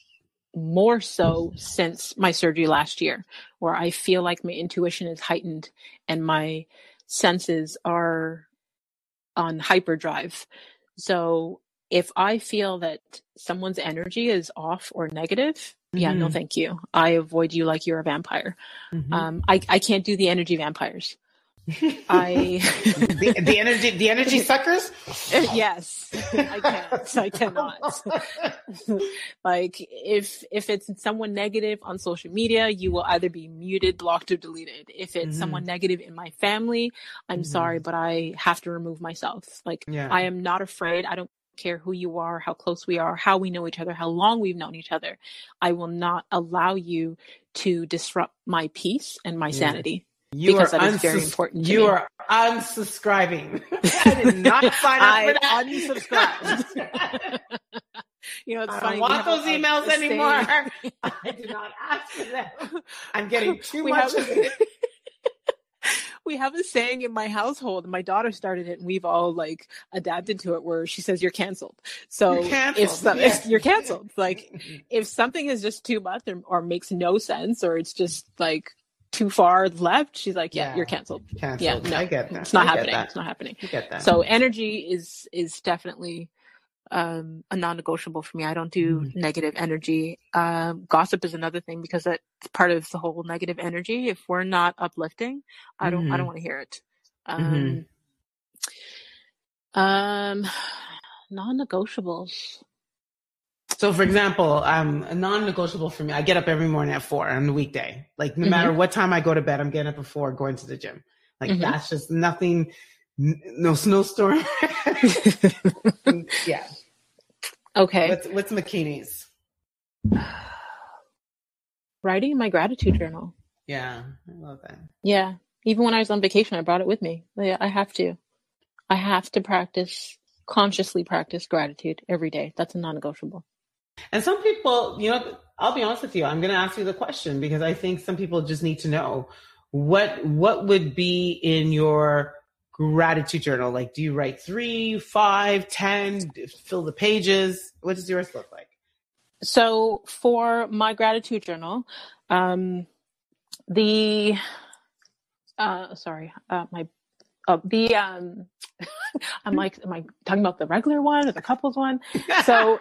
more so since my surgery last year, where I feel like my intuition is heightened and my senses are on hyperdrive. So if I feel that someone's energy is off or negative, mm-hmm. yeah, no, thank you. I avoid you like you're a vampire. Mm-hmm. Um, I, I can't do the energy vampires. I the, the energy the energy suckers. Yes, I can't. I cannot. Like if if it's someone negative on social media, you will either be muted, blocked, or deleted. If it's mm-hmm. someone negative in my family, I'm mm-hmm. sorry, but I have to remove myself. Like yeah. I am not afraid. I don't care who you are, how close we are, how we know each other, how long we've known each other. I will not allow you to disrupt my peace and my yeah. sanity. You because are that is unsus- very important to You me. are unsubscribing. I did not sign up for that. Unsubscribed. You know, it's I funny. don't want those a, emails a anymore. I do not ask for them. I'm getting too we much have, of it. We have a saying in my household. My daughter started it, and we've all like adapted to it. Where she says, "You're canceled." So you're canceled. if, some, yes. if you're canceled, like if something is just too much or, or makes no sense, or it's just like too far left, she's like, yeah, yeah. you're canceled. Canceled. Yeah, no, I get that. It's not I happening. That. It's not happening. I get that. So energy is is definitely um, a non-negotiable for me. I don't do mm. negative energy. Um, gossip is another thing because that's part of the whole negative energy. If we're not uplifting, I don't. Mm-hmm. I don't want to hear it. Um, mm-hmm. um, non-negotiables. So, for example, um, a non-negotiable for me, I get up every morning at four on the weekday. Like, no mm-hmm. matter what time I go to bed, I'm getting up at four, going to the gym. Like, mm-hmm. that's just nothing, n- no snowstorm. Yeah. Okay. What's, what's McKinney's? Writing my gratitude journal. Yeah, I love that. Yeah. Even when I was on vacation, I brought it with me. Yeah, I have to. I have to practice, consciously practice gratitude every day. That's a non-negotiable. And some people, you know, I'll be honest with you, I'm going to ask you the question because I think some people just need to know what what would be in your gratitude journal. Like, do you write three, five, ten, fill the pages? What does yours look like? So for my gratitude journal, um, the, uh, sorry, uh, my, uh, the, um, I'm like, am I talking about the regular one or the couples one? So,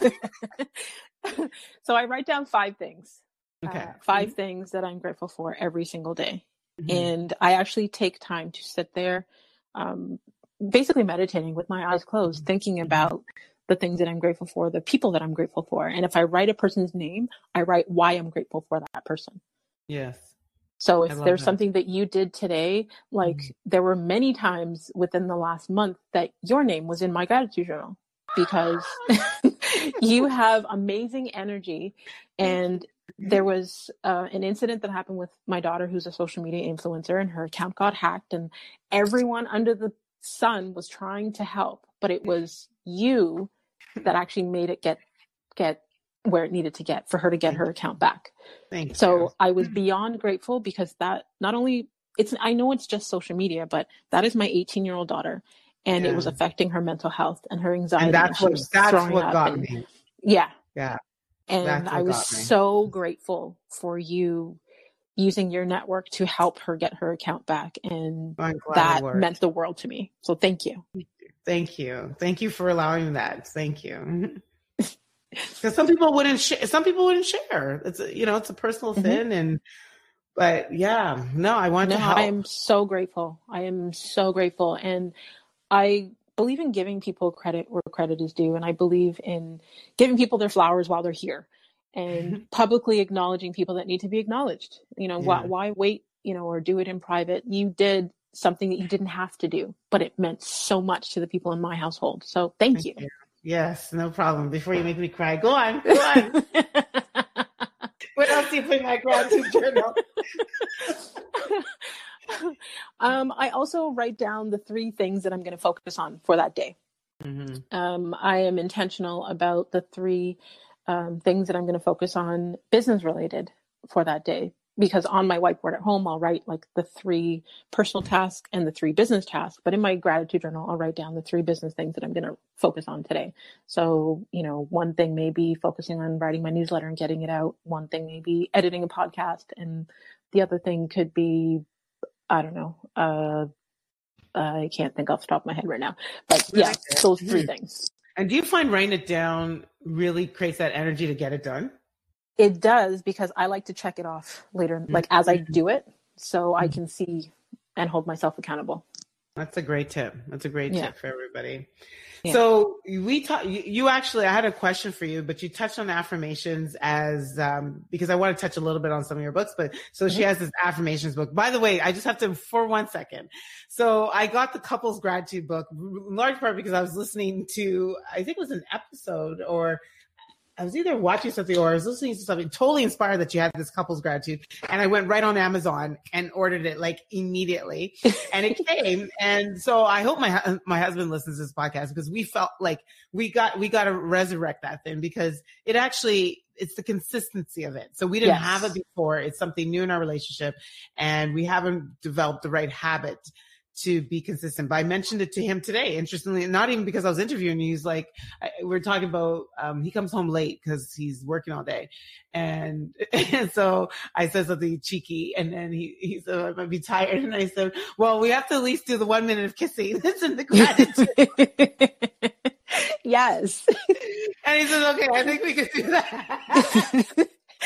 so I write down five things, okay. uh, five mm-hmm. things that I'm grateful for every single day. Mm-hmm. And I actually take time to sit there, um, basically meditating with my eyes closed, thinking about the things that I'm grateful for, the people that I'm grateful for. And if I write a person's name, I write why I'm grateful for that person. Yes. So if there's that. something that you did today, like mm-hmm. there were many times within the last month that your name was in my gratitude journal because you have amazing energy. And there was uh, an incident that happened with my daughter, who's a social media influencer, and her account got hacked, and everyone under the sun was trying to help, but it was you that actually made it get, get where it needed to get for her to get her account back. Thank so you. I was beyond grateful because that not only it's, I know it's just social media, but that is my eighteen year old daughter and yeah. it was affecting her mental health and her anxiety. And that's and what, that's what got and, me. Yeah. Yeah. And I was so grateful for you using your network to help her get her account back. And that meant the world to me. So thank you. Thank you. Thank you for allowing that. Thank you. Because some people wouldn't share. Some people wouldn't share. It's a, you know, it's a personal mm-hmm. thing, and but yeah, no, I want no, to help. I am so grateful. I am so grateful, and I believe in giving people credit where credit is due, and I believe in giving people their flowers while they're here, and publicly acknowledging people that need to be acknowledged. You know, yeah. why, why wait? You know, or do it in private. You did something that you didn't have to do, but it meant so much to the people in my household. So thank, thank you. you. Yes, no problem. Before you make me cry, go on, go on. What else do you put in my gratitude journal? um, I also write down the three things that I'm going to focus on for that day. Mm-hmm. Um, I am intentional about the three um, things that I'm going to focus on business related for that day. because on my whiteboard at home, I'll write like the three personal tasks and the three business tasks. But in my gratitude journal, I'll write down the three business things that I'm going to focus on today. So, you know, one thing may be focusing on writing my newsletter and getting it out. One thing may be editing a podcast. And the other thing could be, I don't know, uh, I can't think off the top of my head right now. But yeah, those three things. And do you find writing it down really creates that energy to get it done? It does, because I like to check it off later, like as I do it, so I can see and hold myself accountable. That's a great tip. That's a great yeah. tip for everybody. Yeah. So we talk, you actually, I had a question for you, but you touched on affirmations as, um, because I want to touch a little bit on some of your books, but so mm-hmm. she has this affirmations book. By the way, I just have to, for one second. So I got the couples gratitude book in large part because I was listening to, I think it was an episode, or I was either watching something or I was listening to something totally inspired that you had this couples gratitude. And I went right on Amazon and ordered it like immediately, and it came. And so I hope my, my husband listens to this podcast, because we felt like we got, we got to resurrect that thing, because it actually, it's the consistency of it. So we didn't yes. have it before. It's something new in our relationship, and we haven't developed the right habit to be consistent. But I mentioned it to him today, interestingly, not even because I was interviewing you. He's like, I, we're talking about, um, he comes home late because he's working all day. And, and so I said something cheeky, and then he, he said, I might be tired. And I said, well, we have to at least do the one minute of kissing. That's in the gratitude. Yes. And he said, okay, I think we could do that.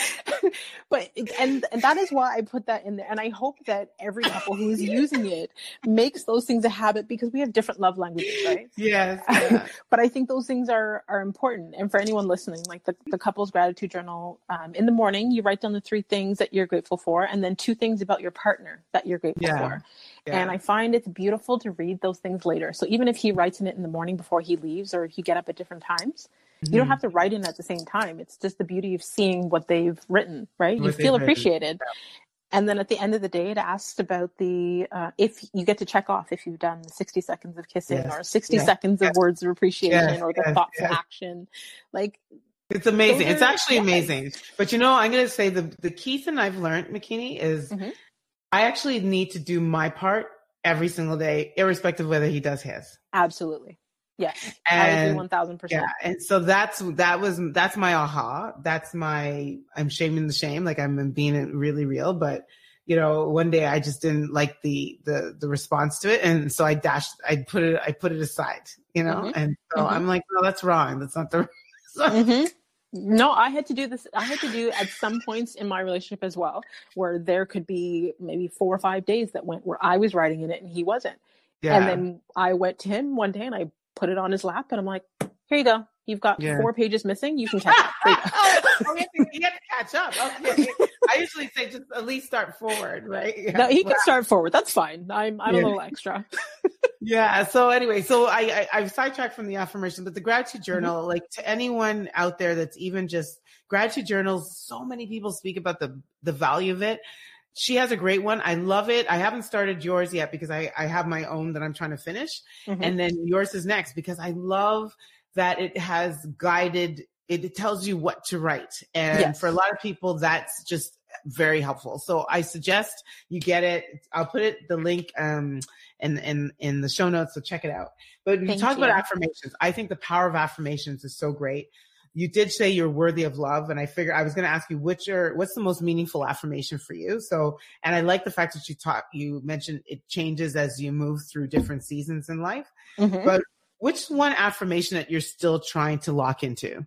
But and, and that is why I put that in there, and I hope that every couple who is using it makes those things a habit, because we have different love languages, right? Yes. Yeah. But I think those things are are important. And for anyone listening, like the, the couples gratitude journal, um, in the morning you write down the three things that you're grateful for, and then two things about your partner that you're grateful yeah. for. Yeah. And I find it's beautiful to read those things later. So even if he writes in it in the morning before he leaves, or if you get up at different times, you don't have to write in at the same time. It's just the beauty of seeing what they've written, right? What you feel appreciated. Yeah. And then at the end of the day, it asks about the, uh, if you get to check off if you've done sixty seconds of kissing yes. or sixty yes. seconds yes. of words of appreciation yes. or the yes. thoughtful yes. action. Like, it's amazing. Are, it's actually yes. amazing. But you know, I'm going to say the, the key thing I've learned, Makini, is mm-hmm. I actually need to do my part every single day, irrespective of whether he does his. Absolutely. Yes, and, I agree one thousand percent. Yeah, and so that's that was that's my aha. That's my I'm shaming the shame, like I'm being really real. But you know, one day I just didn't like the the the response to it, and so I dashed. I put it I put it aside. You know, mm-hmm. and so mm-hmm. I'm like, no, that's wrong. That's not the. mm-hmm. No, I had to do this. I had to do at some points in my relationship as well, where there could be maybe four or five days that went where I was writing in it and he wasn't. Yeah. And then I went to him one day and I put it on his lap, and I'm like, here you go. You've got yeah. four pages missing. You can catch up. Oh, you have to catch up. Okay. I usually say just at least start forward, right? Yeah. No, he can start forward. That's fine. I'm I'm yeah. a little extra. Yeah. So anyway, so I, I I've sidetracked from the affirmation, but the gratitude journal, mm-hmm. like to anyone out there that's even just gratitude journals, so many people speak about the the value of it. She has a great one. I love it. I haven't started yours yet because I, I have my own that I'm trying to finish. Mm-hmm. And then yours is next, because I love that it has guided, it tells you what to write. And yes. for a lot of people, that's just very helpful. So I suggest you get it. I'll put it, the link, um, in, in, in the show notes. So check it out. But when you talk you. about affirmations, I think the power of affirmations is so great. You did say you're worthy of love. And I figured I was going to ask you, which are, what's the most meaningful affirmation for you? So, and I like the fact that you talk, you mentioned it changes as you move through different seasons in life, mm-hmm. but which one affirmation that you're still trying to lock into?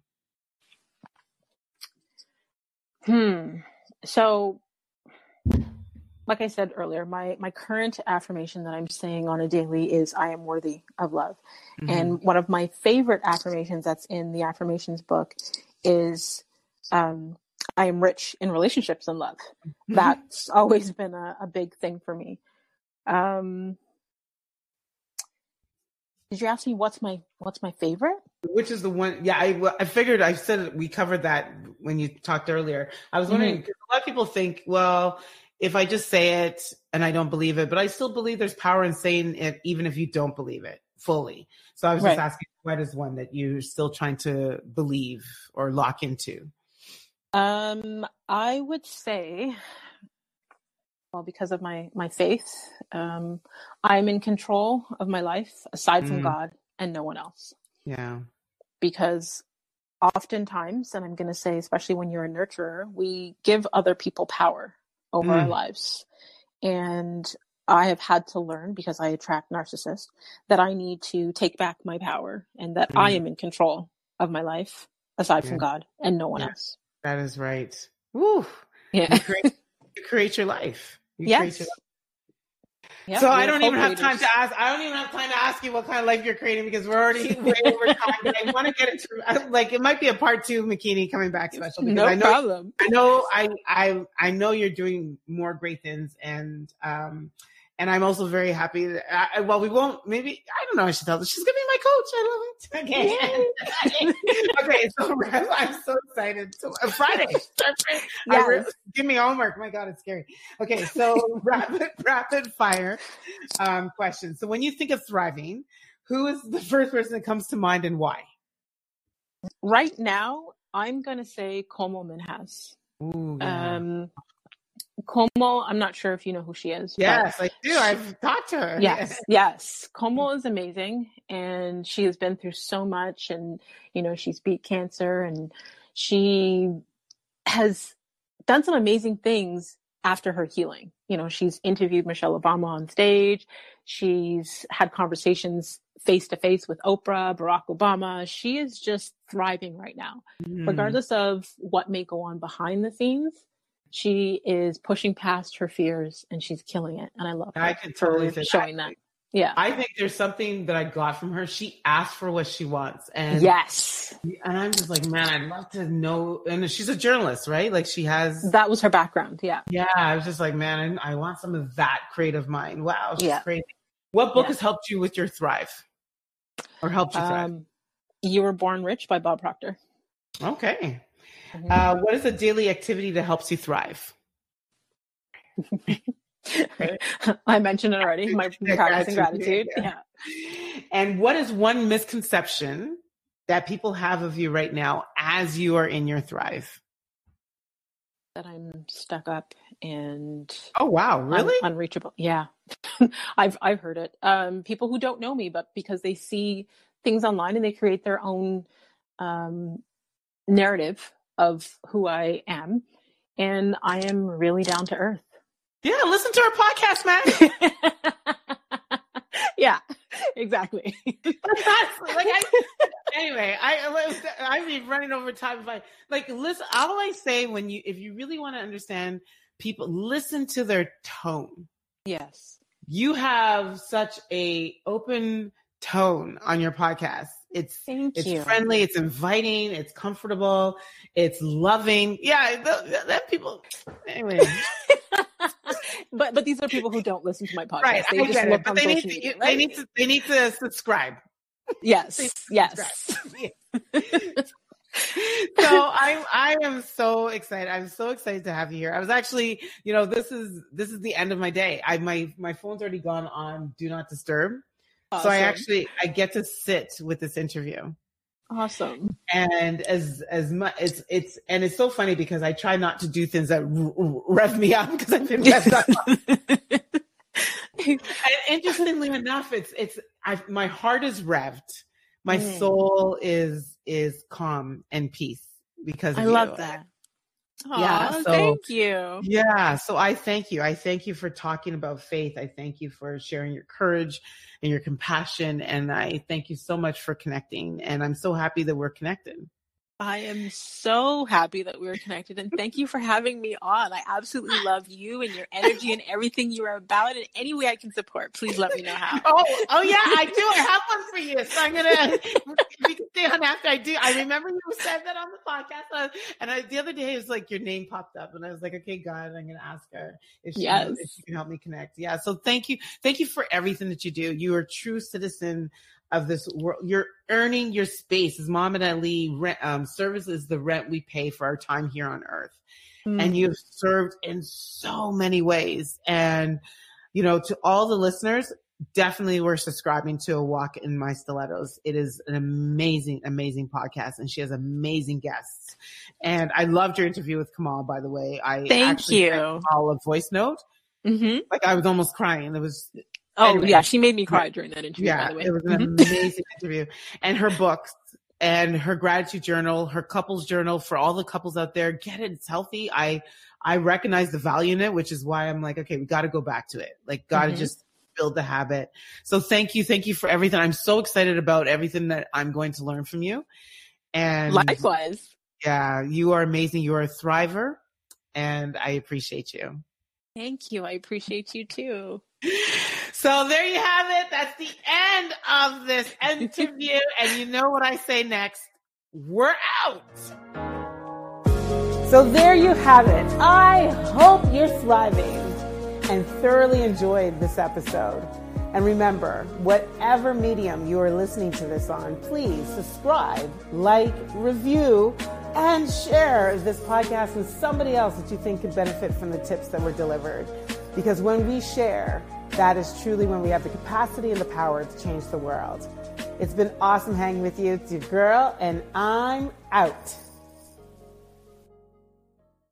Hmm. So like I said earlier, my, my current affirmation that I'm saying on a daily is I am worthy of love. Mm-hmm. And one of my favorite affirmations that's in the affirmations book is, um, I am rich in relationships and love. Mm-hmm. That's always been a, a big thing for me. Um, did you ask me what's my, what's my favorite? Which is the one? Yeah, I, I figured I said we covered that when you talked earlier. I was wondering, because mm-hmm. a lot of people think, well, if I just say it and I don't believe it, but I still believe there's power in saying it, even if you don't believe it fully. So I was right. just asking, what is one that you're still trying to believe or lock into? Um, I would say Well, because of my, my faith, um, I'm in control of my life aside from Mm, God and no one else. yeah. Because oftentimes, and I'm going to say, especially when you're a nurturer, we give other people power over our Mm, lives. And I have had to learn, because I attract narcissists, that I need to take back my power and that I mm, am in control of my life aside yeah. from God and no one Yeah. else. That is right. Woo. Yeah. You create, you create your life. You create your Yes. life. Yeah. So We I are don't even have time co-creators. to ask. I don't even have time to ask you what kind of life you're creating because we're already way over time. But I want to get into I- like it might be a part two McKinney coming back special because No I know problem. I know I I I know you're doing more great things and um and I'm also very happy that I, well we won't maybe I don't know I should tell her she's gonna be my coach. I love it. Okay. Okay, so I'm so excited. So uh, Friday. I Yes. re- give me homework. My God, it's scary. Okay, so rapid rapid fire um questions. So when you think of thriving, who is the first person that comes to mind and why? Right now, I'm going to say Como Minhas. Ooh, yeah. Um, Como, I'm not sure if you know who she is. Yes, but I do. I've talked to her. Yes, yes. Como is amazing, and she has been through so much, and you know she's beat cancer, and she has done some amazing things after her healing. You know, she's interviewed Michelle Obama on stage. She's had conversations face to face with Oprah, Barack Obama. She is just thriving right now, Mm. regardless of what may go on behind the scenes. She is pushing past her fears and she's killing it. And I love her I can for totally say showing that. that. Yeah. I think there's something that I got from her. She asked for what she wants. And Yes. and I'm just like, man, I'd love to know. And she's a journalist, right? Like she has. That was her background. Yeah. Yeah. I was just like, man, I, I want some of that creative mind. Wow. She's Yeah. crazy. What book Yeah. has helped you with your thrive or helped you thrive? Um, You Were Born Rich by Bob Proctor. Okay. Mhm. Uh, what is a daily activity that helps you thrive? I mentioned it already. My Yeah, practicing gratitude. gratitude. Yeah. Yeah. And what is one misconception that people have of you right now as you are in your thrive? That I'm stuck up and Oh, wow. Really? un- unreachable. Yeah. I've I've heard it. Um, people who don't know me, but because they see things online and they create their own um, narrative of who I am, and I am really down to earth. Yeah, listen to our podcast, man. Yeah, exactly. like I, anyway, I I be running over time. If I like listen, all I say when you if you really want to understand people, listen to their tone. Yes, you have such a open tone on your podcast. It's Thank it's you. friendly, it's inviting, it's comfortable, it's loving. Yeah, that, that people. Anyway. but but these are people who don't listen to my podcast. Right, They I just get look it, but on they need social to. media, They right? need to. They need to subscribe. Yes, They yes. So I I am so excited. I'm so excited to have you here. I was actually, you know, this is this is the end of my day. I my my phone's already gone on do not disturb. Awesome. So I actually I get to sit with this interview. Awesome. And as as much it's it's and it's so funny because I try not to do things that r- rev me up because I've been revved up. And interestingly enough, it's it's I my heart is revved. My Mm. soul is is calm and peace because of I you. love that. Yeah, Aw, so- thank you. Yeah, so I thank you. I thank you for talking about faith. I thank you for sharing your courage and your compassion. And I thank you so much for connecting. And I'm so happy that we're connected. I am so happy that we were connected, and thank you for having me on. I absolutely love you and your energy and everything you are about. In any way I can support, please let me know how. Oh, oh yeah, I do. I have one for you. So I'm gonna. We can stay on after I do. I remember you said that on the podcast, uh, and I, the other day it was like your name popped up, and I was like, okay, God, I'm gonna ask her if she, Yes. if she can help me connect. Yeah. So thank you, thank you for everything that you do. You are a true citizen of this world. You're earning your space. As Muhammad Ali, rent, um, service is the rent we pay for our time here on earth. Mm. And you've served in so many ways. And, you know, to all the listeners, definitely we're subscribing to A Walk in My Stilettos. It is an amazing, amazing podcast. And she has amazing guests. And I loved your interview with Kamal, by the way. I Thank actually you. sent Kamal a voice note. Mm-hmm. Like I was almost crying. It was. Oh anyway. yeah, she made me cry during that interview. Yeah, by the way. It was an Mm-hmm. amazing interview, and her books and her gratitude journal, her couples journal for all the couples out there. Get it; it's healthy. I I recognize the value in it, which is why I'm like, okay, we got to go back to it. Like, got to mm-hmm. just build the habit. So thank you, thank you for everything. I'm so excited about everything that I'm going to learn from you. And likewise, yeah, you are amazing. You are a thriver, and I appreciate you. Thank you. I appreciate you too. So there you have it. That's the end of this interview. And you know what I say next? We're out. So there you have it. I hope you're thriving and thoroughly enjoyed this episode. And remember, whatever medium you are listening to this on, please subscribe, like, review, and share this podcast with somebody else that you think could benefit from the tips that were delivered. Because when we share, that is truly when we have the capacity and the power to change the world. It's been awesome hanging with you. It's your girl, and I'm out.